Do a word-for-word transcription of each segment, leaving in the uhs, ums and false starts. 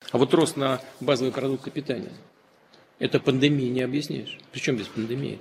А вот рост на базовые продукты питания, это пандемией не объяснишь. Причем без пандемии?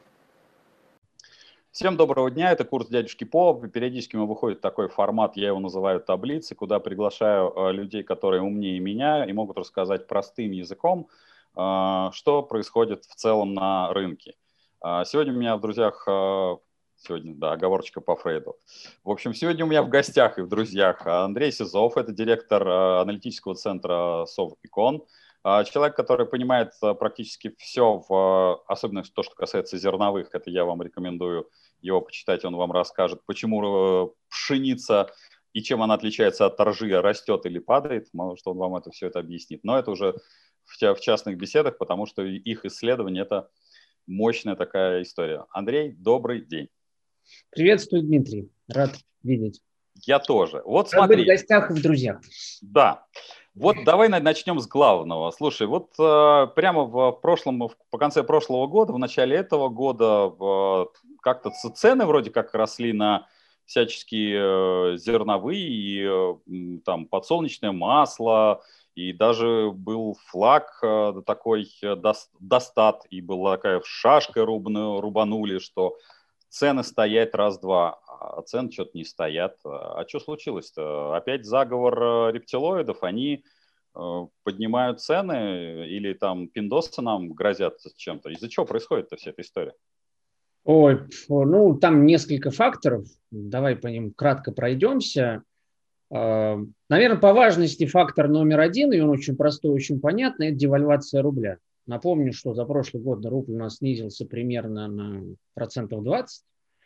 Всем доброго дня, это курс дядюшки По. Периодически у меня выходит такой формат, я его называю таблицы, куда приглашаю э, людей, которые умнее меня и могут рассказать простым языком, э, что происходит в целом на рынке. Э, сегодня у меня в друзьях, э, сегодня, да, оговорочка по Фрейду. В общем, сегодня у меня в гостях и в друзьях Андрей Сизов, это директор э, аналитического центра Совэкон. Человек, который понимает практически все, в, особенно то, что касается зерновых, это я вам рекомендую его почитать, он вам расскажет, почему пшеница и чем она отличается от ржи, растет или падает, может, он вам это все это объяснит. Но это уже в, в частных беседах, потому что их исследование – это мощная такая история. Андрей, добрый день. Приветствую, Дмитрий. Рад видеть. Я тоже. Вот Рад смотри. быть в гостях и в друзьях. Да. Вот давай начнем с главного. Слушай, вот э, прямо в прошлом, по конце прошлого года, в начале этого года э, как-то цены вроде как росли на всяческие э, зерновые, и, э, там подсолнечное масло, и даже был флаг э, такой э, достат, и была такая шашка рубану, рубанули, что цены стоять раз-два, а цены что-то не стоят. А что случилось-то? Опять заговор рептилоидов, они поднимают цены или там пиндосы нам грозят чем-то? Из-за чего происходит-то вся эта история? Ой, ну там несколько факторов. Давай по ним кратко пройдемся. Наверное, по важности фактор номер один, и он очень простой, очень понятный, это девальвация рубля. Напомню, что за прошлый год рубль у нас снизился примерно на процентов двадцать.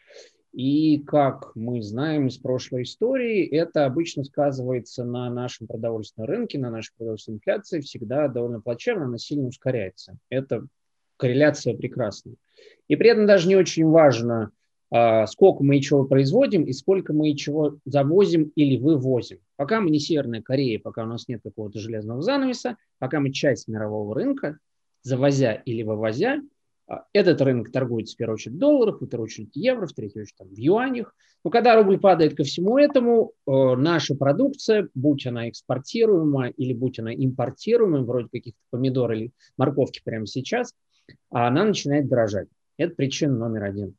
И, как мы знаем из прошлой истории, это обычно сказывается на нашем продовольственном рынке, на нашей продовольственной инфляции, всегда довольно плачевно, она сильно ускоряется. Это корреляция прекрасная. И при этом даже не очень важно, сколько мы и чего производим, и сколько мы и чего завозим или вывозим. Пока мы не Северная Корея, пока у нас нет какого-то железного занавеса, пока мы часть мирового рынка, завозя или вывозя, этот рынок торгуется в первую очередь в долларах, во вторую очередь в евро, в третью очередь там, в юанях. Но когда рубль падает ко всему этому, э, наша продукция, будь она экспортируемая или будь она импортируемая, вроде каких-то помидор или морковки прямо сейчас, она начинает дорожать. Это причина номер один.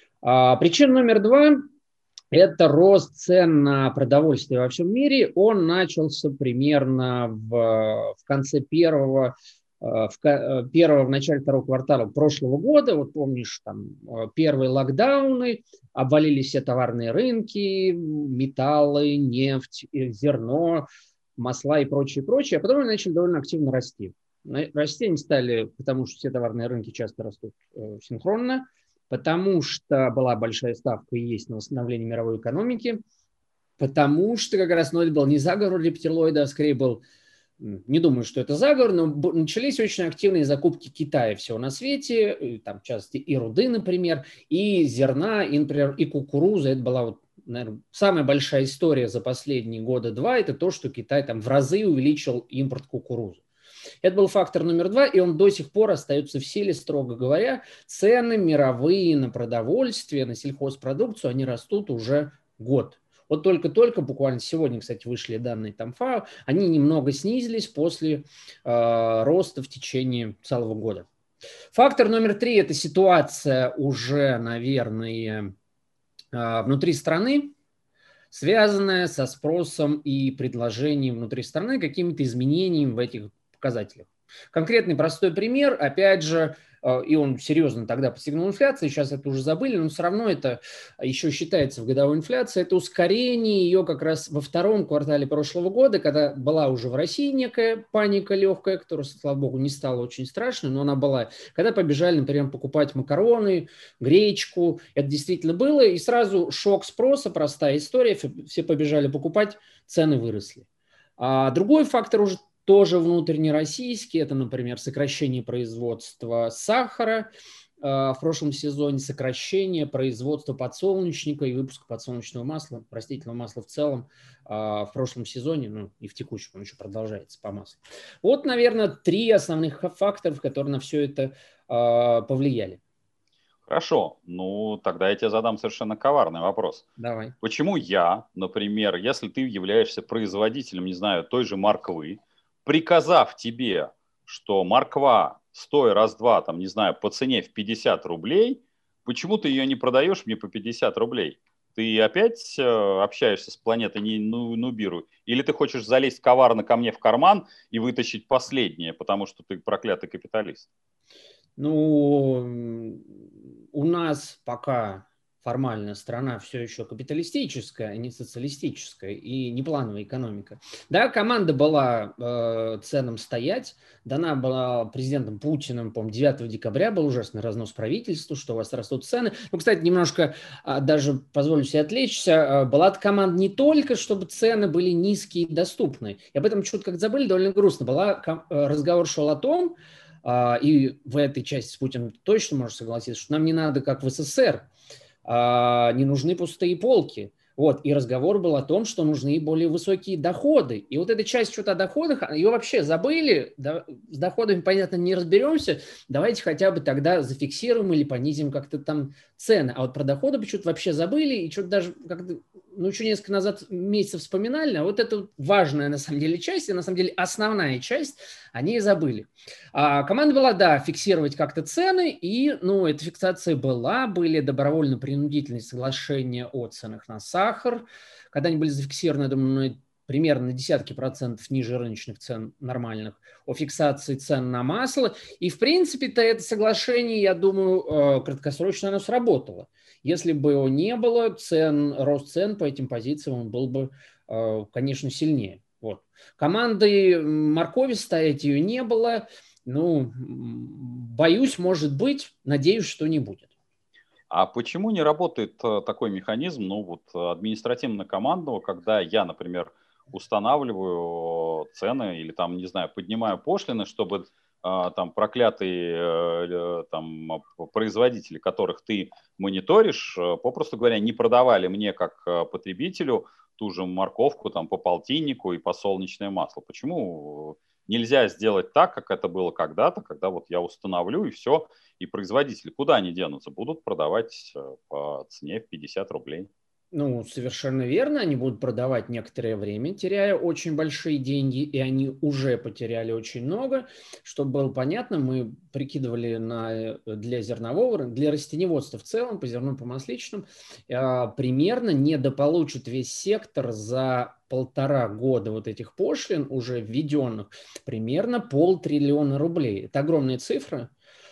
А причина номер два – это рост цен на продовольствие во всем мире. Он начался примерно в, в конце первого В, первого, в начале второго квартала прошлого года, вот помнишь, там первые локдауны, обвалились все товарные рынки, металлы, нефть, зерно, масла и прочее, прочее, а потом они начали довольно активно расти. Расти они стали, потому что все товарные рынки часто растут э, синхронно, потому что была большая ставка и есть на восстановление мировой экономики, потому что как раз, ну, это был не заговор рептилоида, а скорее был, не думаю, что это заговор, но начались очень активные закупки Китая всего на свете, там, в частности, и руды, например, и зерна, и, например, и кукуруза. Это была, вот, наверное, самая большая история за последние года два, это то, что Китай там в разы увеличил импорт кукурузы. Это был фактор номер два, и он до сих пор остается в силе, строго говоря. Цены мировые на продовольствие, на сельхозпродукцию, они растут уже год. Вот только-только, буквально сегодня, кстати, вышли данные там ФАО, они немного снизились после э, роста в течение целого года. Фактор номер три – это ситуация уже, наверное, э, внутри страны, связанная со спросом и предложением внутри страны, какими-то изменениями в этих показателях. Конкретный простой пример, опять же, и он серьезно тогда постигнул инфляцию, сейчас это уже забыли, но все равно это еще считается в годовой инфляции, это ускорение ее как раз во втором квартале прошлого года, когда была уже в России некая паника легкая, которая, слава богу, не стала очень страшной, но она была, когда побежали, например, покупать макароны, гречку, это действительно было, и сразу шок спроса, простая история, все побежали покупать, цены выросли. А другой фактор уже тоже внутреннероссийский, это, например, сокращение производства сахара э, в прошлом сезоне, сокращение производства подсолнечника и выпуска подсолнечного масла, растительного масла в целом э, в прошлом сезоне, ну и в текущем он еще продолжается по маслу. Вот, наверное, три основных фактора, которые на все это э, повлияли. Хорошо, ну тогда я тебе задам совершенно коварный вопрос. Давай. Почему я, например, если ты являешься производителем, не знаю, той же морквы, приказав тебе, что морква стой раз-два, там, не знаю, по цене в пятьдесят рублей, почему ты ее не продаешь мне по пятьдесят рублей? Ты опять э, общаешься с планетой ну, Нубиру? Или ты хочешь залезть коварно ко мне в карман и вытащить последнее, потому что ты проклятый капиталист? Ну, у нас пока формально страна все еще капиталистическая, а не социалистическая и не плановая экономика. Да, команда была э, ценам стоять, дана была президентом Путиным, по-моему, девятого декабря был ужасный разнос правительству, что у вас растут цены. Ну, кстати, немножко э, даже позволю себе отвлечься, э, была команда не только, чтобы цены были низкие и доступны. И об этом чуть как забыли, довольно грустно. Была, э, разговор шел о том, э, и в этой части с Путиным точно можно согласиться, что нам не надо, как в СССР, не нужны пустые полки. Вот. И разговор был о том, что нужны более высокие доходы. И вот эта часть что-то о доходах, ее вообще забыли. Да, с доходами, понятно, не разберемся. Давайте хотя бы тогда зафиксируем или понизим как-то там цены. А вот про доходы почему-то вообще забыли. И что-то даже как-то, ну, еще несколько назад месяцев вспоминали. А вот это важная на самом деле часть, и на самом деле основная часть, они и забыли. А команда была, да, фиксировать как-то цены. И, ну, эта фиксация была. Были добровольно-принудительные соглашения о ценах на сахар. Когда они были зафиксированы, я думаю, примерно на десятки процентов ниже рыночных цен нормальных, о фиксации цен на масло. И, в принципе-то, это соглашение, я думаю, краткосрочно оно сработало. Если бы его не было, цен, рост цен по этим позициям он был бы, конечно, сильнее. Вот. Команды моркови стоять ее не было. Ну, боюсь, может быть, надеюсь, что не будет. А почему не работает такой механизм, ну вот административно-командного, когда я, например, устанавливаю цены или там, не знаю, поднимаю пошлины, чтобы там проклятые там, производители, которых ты мониторишь, попросту говоря, не продавали мне как потребителю ту же морковку там, по полтиннику и по солнечное масло? Почему нельзя сделать так, как это было когда-то, когда вот я установлю и все, и производители куда они денутся? Будут продавать по цене в пятьдесят рублей. Ну, совершенно верно, они будут продавать некоторое время, теряя очень большие деньги, и они уже потеряли очень много. Чтобы было понятно, мы прикидывали на, для зернового, для растеневодства в целом, по зерну, по масличным, примерно недополучит весь сектор за полтора года вот этих пошлин, уже введенных, примерно полтриллиона рублей. Это огромная цифра,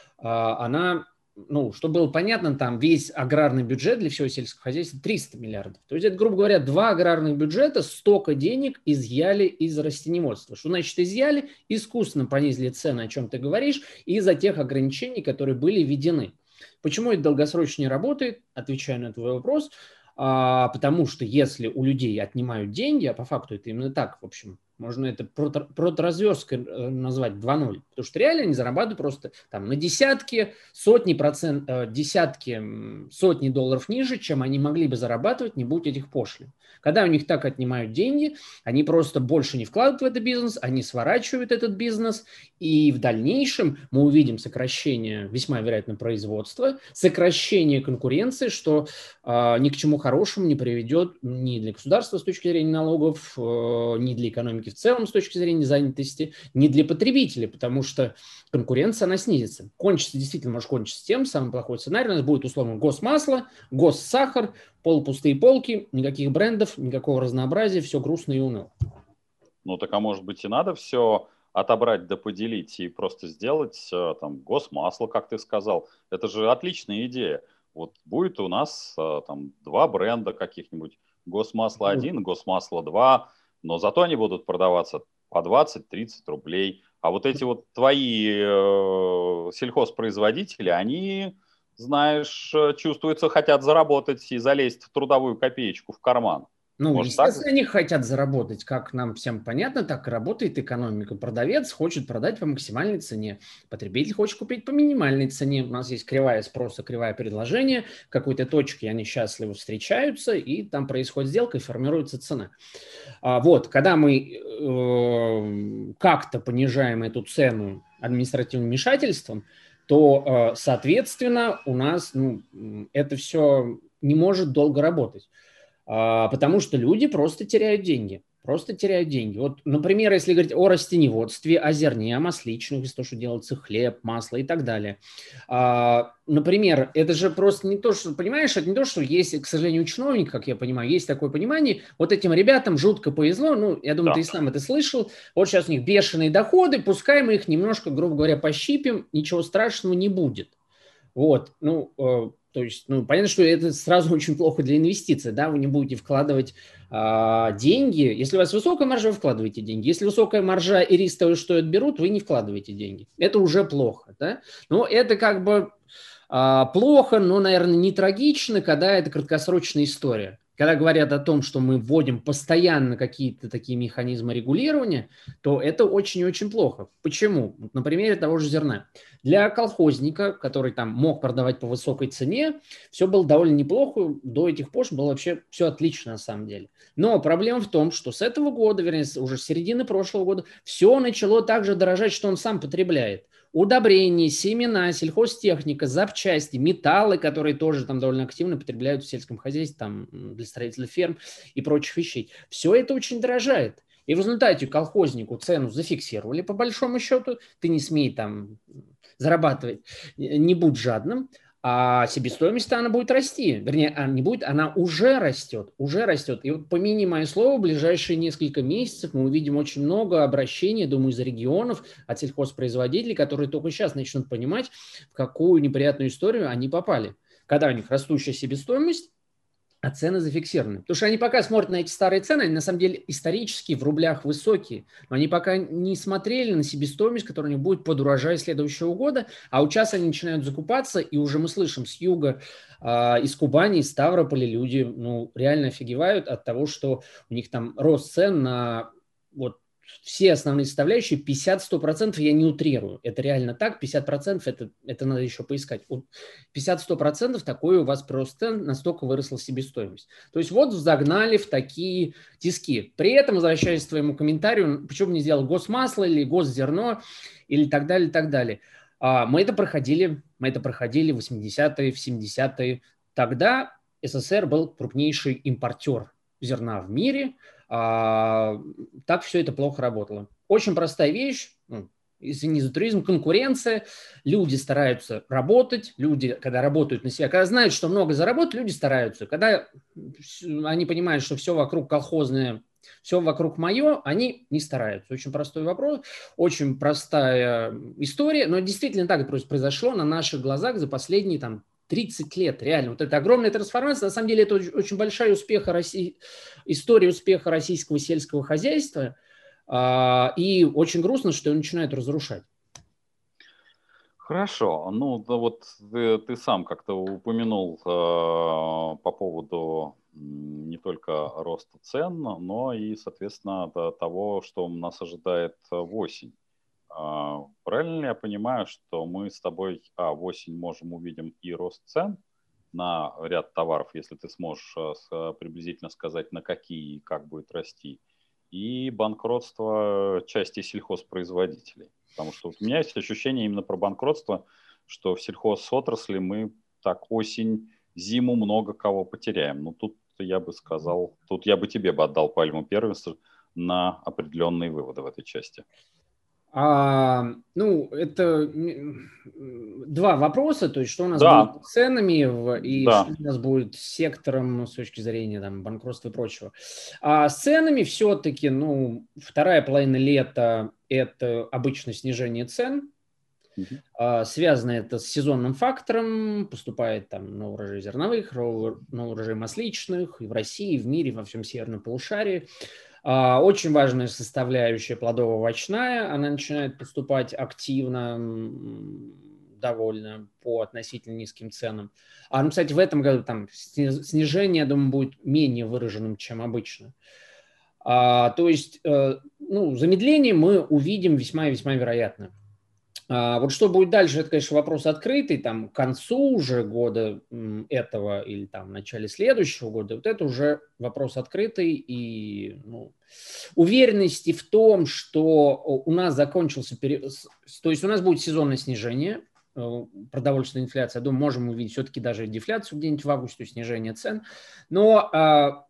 она... Ну, чтобы было понятно, там весь аграрный бюджет для всего сельского хозяйства триста миллиардов. То есть это, грубо говоря, два аграрных бюджета, столько денег изъяли из растеневодства. Что значит изъяли? Искусственно понизили цены, о чем ты говоришь, из-за тех ограничений, которые были введены. Почему это долгосрочно не работает? Отвечаю на твой вопрос. А, потому что если у людей отнимают деньги, а по факту это именно так, в общем, можно это проторазверсткой назвать два ноль, потому что реально они зарабатывают просто там на десятки, сотни процент, десятки, сотни долларов ниже, чем они могли бы зарабатывать, не будь этих пошлин. Когда у них так отнимают деньги, они просто больше не вкладывают в этот бизнес, они сворачивают этот бизнес, и в дальнейшем мы увидим сокращение, весьма вероятно, производства, сокращение конкуренции, что э, ни к чему хорошему не приведет ни для государства с точки зрения налогов, э, ни для экономики в целом с точки зрения занятости, ни для потребителей, потому что конкуренция, она снизится. Кончится, действительно, может кончиться тем, самый плохой сценарий, у нас будет, условно, госмасло, госсахар, полупустые полки, никаких брендов, никакого разнообразия, все грустно и уныло. Ну так, а может быть и надо все отобрать да поделить и просто сделать там госмасло, как ты сказал. Это же отличная идея. Вот будет у нас там два бренда каких-нибудь, госмасло один, госмасло два, но зато они будут продаваться по двадцать-тридцать рублей. А вот эти вот твои э, сельхозпроизводители, они, знаешь, чувствуется, хотят заработать и залезть в трудовую копеечку в карман. Ну, Может, естественно, так? они хотят заработать, как нам всем понятно, так и работает экономика. Продавец хочет продать по максимальной цене, потребитель хочет купить по минимальной цене. У нас есть кривая спроса, кривая предложения, в какой-то точке они счастливо встречаются, и там происходит сделка, и формируется цена. А вот, когда мы э, как-то понижаем эту цену административным вмешательством, то, э, соответственно, у нас ну, это все не может долго работать. Потому что люди просто теряют деньги. Просто теряют деньги. Вот, например, если говорить о растеневодстве, о зерне, о масличных, из того, что делается хлеб, масло и так далее. А, например, это же просто не то, что, понимаешь, это не то, что есть, к сожалению, у чиновников, как я понимаю, есть такое понимание, вот этим ребятам жутко повезло, ну, я думаю, Да. ты и сам это слышал, вот сейчас у них бешеные доходы, пускай мы их немножко, грубо говоря, пощипим, ничего страшного не будет. Вот, ну, э, то есть, ну, понятно, что это сразу очень плохо для инвестиций, да, вы не будете вкладывать э, деньги, если у вас высокая маржа, вы вкладываете деньги, если высокая маржа и риск того, что отберут, вы не вкладываете деньги, это уже плохо, да, но это как бы э, плохо, но, наверное, не трагично, когда это краткосрочная история. Когда говорят о том, что мы вводим постоянно какие-то такие механизмы регулирования, то это очень-очень плохо. Почему? На примере того же зерна. Для колхозника, который там мог продавать по высокой цене, все было довольно неплохо. До этих пор было вообще все отлично на самом деле. Но проблема в том, что с этого года, вернее, уже с середины прошлого года, все начало так же дорожать, что он сам потребляет. Удобрения, семена, сельхозтехника, запчасти, металлы, которые тоже там довольно активно потребляют в сельском хозяйстве, там, для строительства ферм и прочих вещей. Все это очень дорожает. И в результате колхознику цену зафиксировали, по большому счету, ты не смей там зарабатывать, не будь жадным, а себестоимость она будет расти. Вернее, она не будет, она уже растет, уже растет. И вот помяни мое слово, в ближайшие несколько месяцев мы увидим очень много обращений, думаю, из регионов, от сельхозпроизводителей, которые только сейчас начнут понимать, в какую неприятную историю они попали. Когда у них растущая себестоимость, а цены зафиксированы. Потому что они пока смотрят на эти старые цены, они на самом деле исторически в рублях высокие, но они пока не смотрели на себестоимость, которая у них будет под урожай следующего года, а вот сейчас они начинают закупаться, и уже мы слышим с юга, э, из Кубани, из Ставрополя люди ну, реально офигевают от того, что у них там рост цен на вот все основные составляющие, пятьдесят-сто процентов я не утрирую. Это реально так, пятьдесят процентов это, это надо еще поискать. пятьдесят-сто процентов такой у вас просто настолько выросла себестоимость. То есть вот загнали в такие тиски. При этом, возвращаясь к твоему комментарию, почему не сделал госмасло или госзерно или так далее, так далее. Мы это проходили, мы это проходили в восьмидесятые, в семидесятые. Тогда СССР был крупнейший импортер зерна в мире. А, так все это плохо работало. Очень простая вещь, ну, извини за туризм, конкуренция. Люди стараются работать, люди, когда работают на себя, когда знают, что много заработают, люди стараются. Когда они понимают, что все вокруг колхозное, все вокруг мое, они не стараются. Очень простой вопрос, очень простая история, но действительно так просто произошло на наших глазах за последние там тридцать лет, реально. Вот эта огромная трансформация, на самом деле, это очень большая успеха России, история успеха российского сельского хозяйства, э, и очень грустно, что его начинают разрушать. Хорошо. Ну, да вот ты, ты сам как-то упомянул э, по поводу не только роста цен, но и, соответственно, того, что нас ожидает в осень. Правильно ли я понимаю, что мы с тобой а, в осень можем увидим и рост цен на ряд товаров, если ты сможешь приблизительно сказать, на какие и как будет расти, и банкротство части сельхозпроизводителей? Потому что вот у меня есть ощущение именно про банкротство, что в сельхозотрасли мы так осень, зиму много кого потеряем. Ну тут я бы сказал, тут я бы тебе бы отдал пальму первенства на определенные выводы в этой части. А, ну, это два вопроса, то есть что у нас да. будет с ценами в, и да. что у нас будет с сектором с точки зрения там, банкротства и прочего. А с ценами все-таки, ну, вторая половина лета – это обычно снижение цен. Uh-huh. А, связано это с сезонным фактором, поступает там на урожай зерновых, на урожай масличных и в России, и в мире, во всем северном полушарии. Очень важная составляющая плодово-овощная, она начинает поступать активно, довольно по относительно низким ценам. А, ну, кстати, в этом году там снижение, я думаю, будет менее выраженным, чем обычно. А, то есть, ну, замедление мы увидим весьма и весьма вероятно. А, вот что будет дальше, это, конечно, вопрос открытый, там, к концу уже года этого или там в начале следующего года, вот это уже вопрос открытый, и ну, уверенности в том, что у нас закончился период, то есть у нас будет сезонное снижение, продовольственная инфляция, я думаю, можем увидеть все-таки даже дефляцию где-нибудь в августе, снижение цен, но а,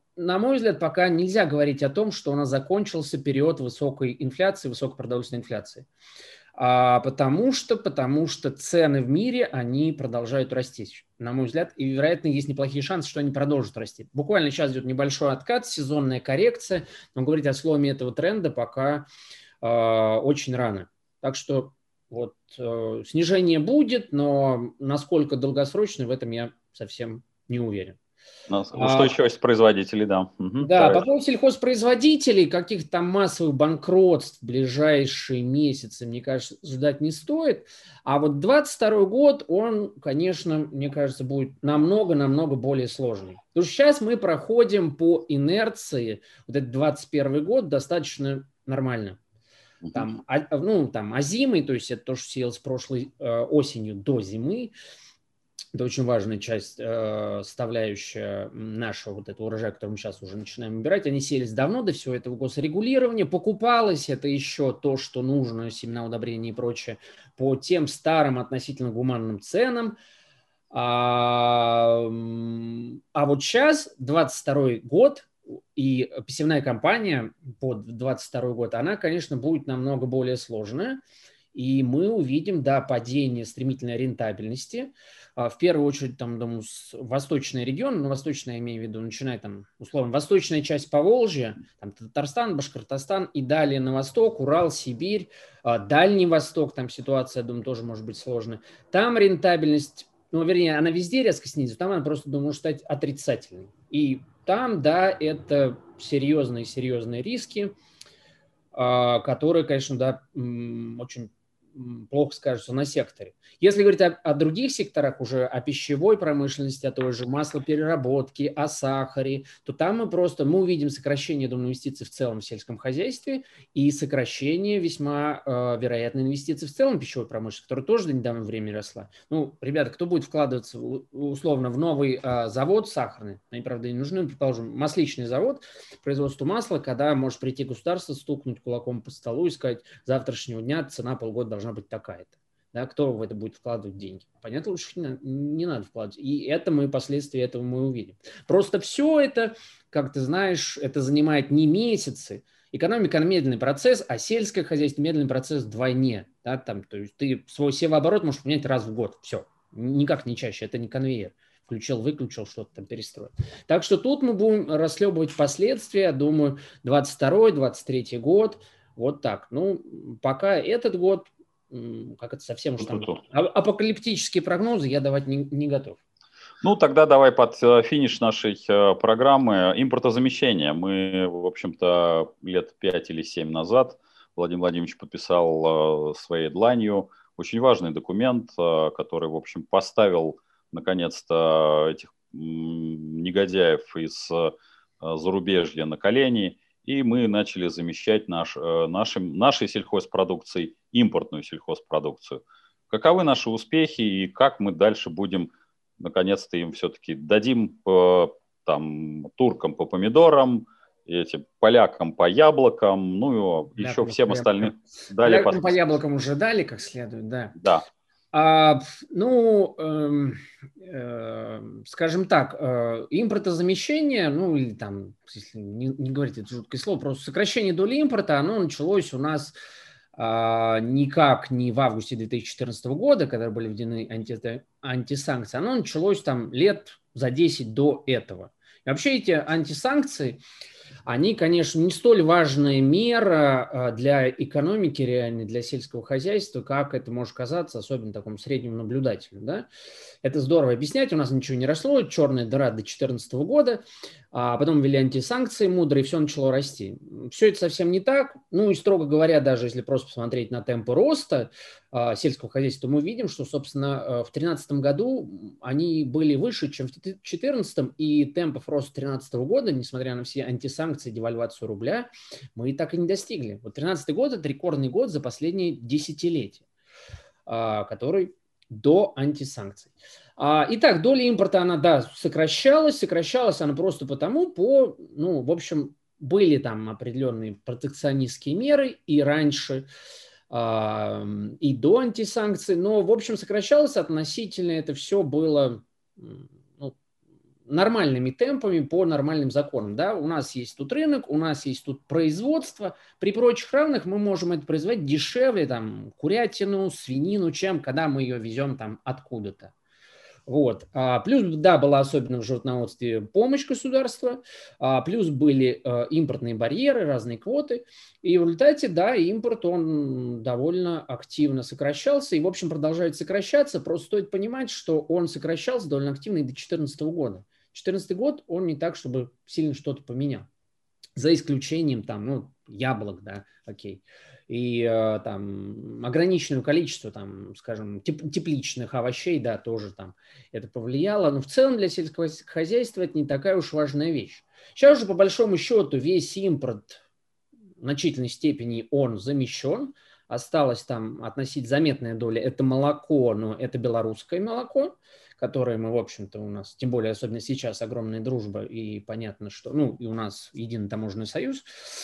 на мой взгляд, пока нельзя говорить о том, что у нас закончился период высокой инфляции, высокопродовольственной инфляции. А, потому что, потому что цены в мире, они продолжают расти, на мой взгляд, и, вероятно, есть неплохие шансы, что они продолжат расти. Буквально сейчас идет небольшой откат, сезонная коррекция, но говорить о сломе этого тренда пока э, очень рано. Так что вот э, снижение будет, но насколько долгосрочно, в этом я совсем не уверен. Устойчивость а, производителей, да. Угу, да, давайте. По поводу сельхозпроизводителей, каких-то там массовых банкротств в ближайшие месяцы, мне кажется, ждать не стоит. А вот двадцать второй год, он, конечно, мне кажется, будет намного-намного более сложный. Потому что сейчас мы проходим по инерции, вот этот двадцать первый год достаточно нормально. Там, а, ну, там озимый, то есть это то, что сеялось прошлой э, осенью до зимы. Это очень важная часть, э, составляющая нашего вот этого урожая, который мы сейчас уже начинаем убирать. Они селись давно, до всего этого госрегулирования. Покупалось это еще то, что нужно, семена, удобрения и прочее, по тем старым относительно гуманным ценам. А, а вот сейчас, двадцать второй год, и посевная кампания под двадцать второй год, она, конечно, будет намного более сложная. И мы увидим, да, падение стремительной рентабельности. В первую очередь, там, думаю, восточный регион, ну, восточный, я имею в виду, начиная там, условно, восточная часть Поволжья, там, Татарстан, Башкортостан и далее на восток, Урал, Сибирь, Дальний Восток, там ситуация, я думаю, тоже может быть сложная. Там рентабельность, ну, вернее, она везде резко снизится, там она просто, думаю, может стать отрицательной. И там, да, это серьезные-серьезные риски, которые, конечно, да, очень плохо скажутся на секторе. Если говорить о, о других секторах, уже о пищевой промышленности, о той же маслопереработке, о сахаре, то там мы просто мы увидим сокращение, думаю, инвестиций в целом в сельском хозяйстве и сокращение весьма э, вероятно инвестиций в целом в пищевой промышленности, которая тоже до недавнего времени росла. Ну, ребята, кто будет вкладываться условно в новый э, завод сахарный, они, правда, не нужны, предположим, масличный завод, производство масла, когда может прийти государство, стукнуть кулаком по столу и сказать, с завтрашнего дня цена полгода должна быть такая-то. Да, кто в это будет вкладывать деньги? Понятно, лучше не, не надо вкладывать. И это мы, последствия этого мы увидим. Просто все это, как ты знаешь, это занимает не месяцы. Экономика – медленный процесс, а сельское хозяйство – медленный процесс вдвойне. Да, там, то есть ты свой севооборот можешь поменять раз в год. Все. Никак не чаще. Это не конвейер. Включил, выключил, что-то там перестроил. Так что тут мы будем расхлебывать последствия. Думаю, двадцать второй, двадцать третий год. Вот так. Ну, пока этот год, как это совсем уж там, апокалиптические прогнозы я давать не, не готов. Ну, тогда давай под финиш нашей программы импортозамещение. Мы, в общем-то, лет пять или семь назад Владимир Владимирович подписал своей дланью очень важный документ, который, в общем, поставил, наконец-то, этих негодяев из зарубежья на колени. И мы начали замещать наш, нашим, нашей сельхозпродукцией импортную сельхозпродукцию. Каковы наши успехи и как мы дальше будем, наконец-то, им все-таки дадим по, там, туркам по помидорам, этим полякам по яблокам, ну и еще всем остальным. Полякам по, по яблокам уже дали как следует, да. Да. А, ну, э, э, скажем так, э, импортозамещение, ну или там, если не, не говорить это жуткое слово, просто сокращение доли импорта, оно началось у нас э, никак не в августе две тысячи четырнадцатого года, когда были введены анти, антисанкции, оно началось там лет за десять до этого. И вообще эти антисанкции, они, конечно, не столь важная мера для экономики реальной, для сельского хозяйства, как это может казаться, особенно такому среднему наблюдателю. Да? Это здорово объяснять, у нас ничего не росло, черная дыра до две тысячи четырнадцатого года, а потом ввели антисанкции мудрые, и все начало расти. Все это совсем не так. Ну и, строго говоря, даже если просто посмотреть на темпы роста а, сельского хозяйства, то мы видим, что, собственно, в две тысячи тринадцатом году они были выше, чем в две тысячи четырнадцатом, и темпов роста две тысячи тринадцатого года, несмотря на все антисанкции, девальвацию рубля, мы и так и не достигли. Вот две тысячи тринадцатый год – это рекордный год за последние десятилетия, а, который до антисанкций. Итак, доля импорта, она, да, сокращалась, сокращалась она просто потому, по, ну, в общем, были там определенные протекционистские меры и раньше, и до антисанкций, но, в общем, сокращалось относительно, это все было, ну, нормальными темпами по нормальным законам. Да? У нас есть тут рынок, у нас есть тут производство. При прочих равных мы можем это производить дешевле, там, курятину, свинину, чем когда мы ее везем там откуда-то. Вот. А, плюс, да, была особенно в животноводстве помощь государства, а, плюс были а, импортные барьеры, разные квоты, и в результате, да, импорт, он довольно активно сокращался, и, в общем, продолжает сокращаться, просто стоит понимать, что он сокращался довольно активно и до две тысячи четырнадцатого года. две тысячи четырнадцатый год, он не так, чтобы сильно что-то поменял, за исключением, там, ну, яблок, да, окей, и э, там ограниченное количество, там, скажем, теп- тепличных овощей, да, тоже там это повлияло, но в целом для сельского хозяйства это не такая уж важная вещь. Сейчас же, по большому счету, весь импорт в значительной степени он замещен, осталась там относительно заметная доля, это молоко, но это белорусское молоко, которое мы, в общем-то, у нас, тем более, особенно сейчас, огромная дружба, и понятно, что, ну, и у нас единый таможенный союз.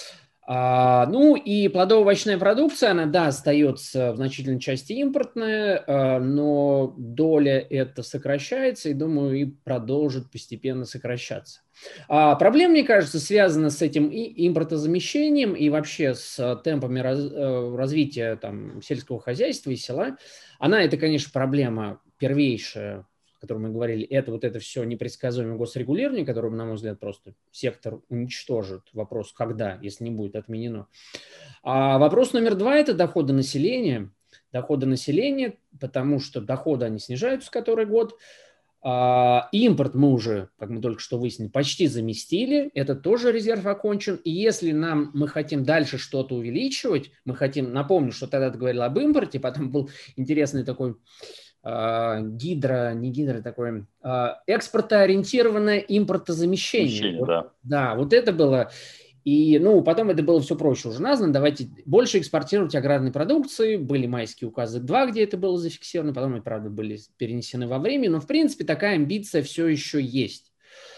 А, ну, и плодово-овощная продукция, она, да, остается в значительной части импортная, а, но доля эта сокращается, и, думаю, и продолжит постепенно сокращаться. А, проблема, мне кажется, связана с этим и импортозамещением, и вообще с темпами раз, развития там, сельского хозяйства и села. Она, это, конечно, проблема первейшая, о котором мы говорили, это вот это все непредсказуемое госрегулирование, которое, на мой взгляд, просто сектор уничтожит. Вопрос, когда, если не будет отменено. А вопрос номер два – это доходы населения. Доходы населения, потому что доходы, они снижаются который год. А, импорт мы уже, как мы только что выяснили, почти заместили. Это тоже резерв окончен. И если нам, мы хотим дальше что-то увеличивать, мы хотим, напомню, что тогда ты говорил об импорте, потом был интересный такой гидро, не гидро, такое экспортоориентированное импортозамещение. Вот, да. да, вот это было. И, ну, потом это было все проще уже названо. Давайте больше экспортировать аграрной продукции. Были майские указы два, где это было зафиксировано. Потом они, правда, были перенесены во время. Но, в принципе, такая амбиция все еще есть.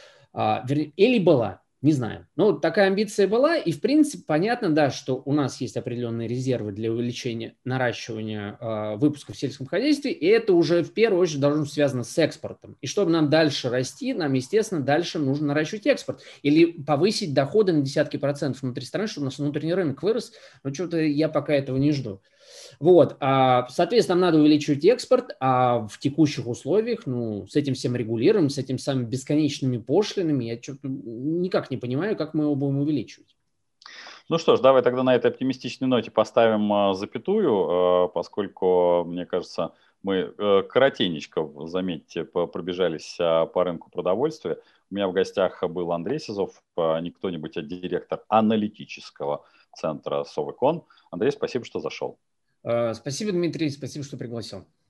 Или была. Не знаю. Но такая амбиция была, и, в принципе, понятно, да, что у нас есть определенные резервы для увеличения, наращивания э, выпуска в сельском хозяйстве, и это уже в первую очередь должно быть связано с экспортом. И чтобы нам дальше расти, нам, естественно, дальше нужно наращивать экспорт. Или повысить доходы на десятки процентов внутри страны, чтобы у нас внутренний рынок вырос. Но что-то я пока этого не жду. Вот, соответственно, нам надо увеличивать экспорт, а в текущих условиях, ну, с этим всем регулированием, с этими самыми бесконечными пошлинами, я что-то никак не понимаю, как мы его будем увеличивать. Ну что ж, давай тогда на этой оптимистичной ноте поставим запятую, поскольку, мне кажется, мы коротенечко, заметьте, пробежались по рынку продовольствия. У меня в гостях был Андрей Сизов, не кто-нибудь, а директор аналитического центра Совекон. Андрей, спасибо, что зашел. Спасибо, Дмитрий, спасибо, что пригласил.